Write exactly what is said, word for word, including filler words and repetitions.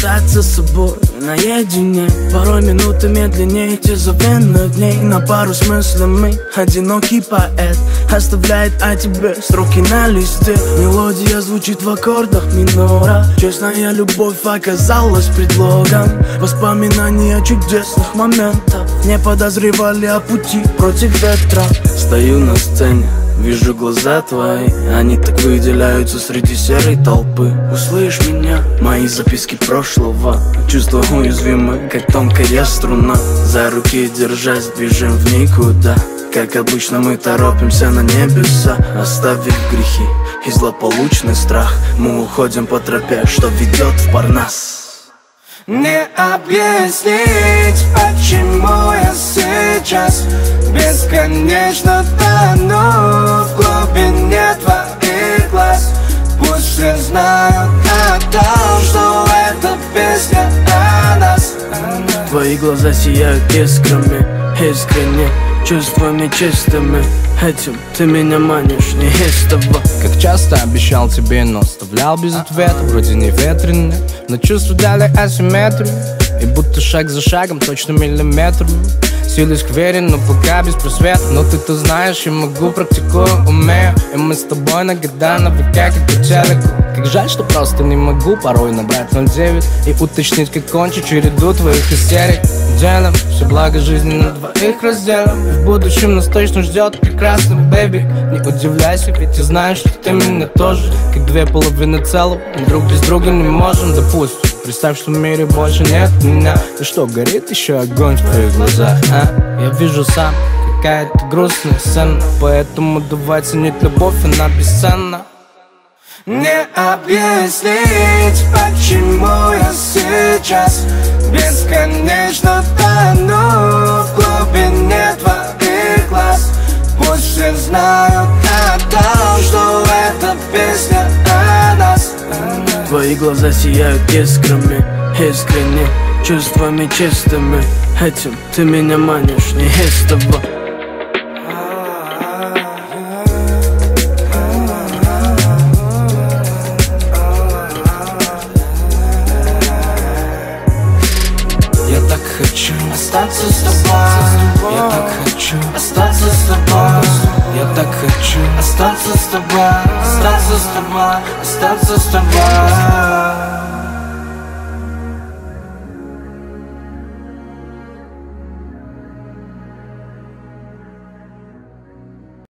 остаться с собой наедине. Порой минуты медленнее тяжеленных дней. На пару с мыслями одинокий поэт оставляет о тебе строки на листе. Мелодия звучит в аккордах минора. Честная любовь оказалась предлогом. Воспоминания чудесных моментов не подозревали о пути против ветра. Стою на сцене, вижу глаза твои, они так выделяются среди серой толпы. Услышь меня, мои записки прошлого. Чувства уязвимы, как тонкая струна. За руки держась, движем в никуда. Как обычно мы торопимся на небеса, оставив грехи и злополучный страх. Мы уходим по тропе, что ведет в Парнас. Не объяснить, почему я сейчас бесконечно тону в глубине твоих глаз. Пусть все знают о том, что эта песня о нас. Твои глаза сияют искрами, искренне, чувствами чистыми. Этим ты меня манишь неистово. Как часто обещал тебе, но оставлял без ответа. Вроде не ветреный, но чувства дали асимметрию. И будто шаг за шагом, точно миллиметрами. Силюсь к вере, но пока без просвета. Но ты-то знаешь, я могу, практикую, умею. И мы с тобой на года, на века, как по телеку. Как жаль, что просто не могу порой набрать ноль девять и уточнить, как кончить череду твоих истерик. Делим все благо жизни на двоих разделим. И в будущем нас точно ждет прекрасный бэби. Не удивляйся, ведь я знаю, что ты меня тоже. Как две половины целого, мы друг без друга не можем. Допустим, представь, что в мире больше нет меня. И что, горит еще огонь в твоих глазах, а? Я вижу сам, какая-то грустная сцена. Поэтому давай ценить любовь, она бесценна. Не объяснить, почему я сейчас бесконечно тону в глубине твоих глаз. Пусть все знают о том, что эта песня о нас. Твои глаза сияют искрами, искренне, чувствами чистыми. Этим ты меня манишь неистово. Хочу остаться с тобой. Я так хочу остаться с тобой. Я так хочу остаться с тобой. Остаться с тобой. Остаться с тобой.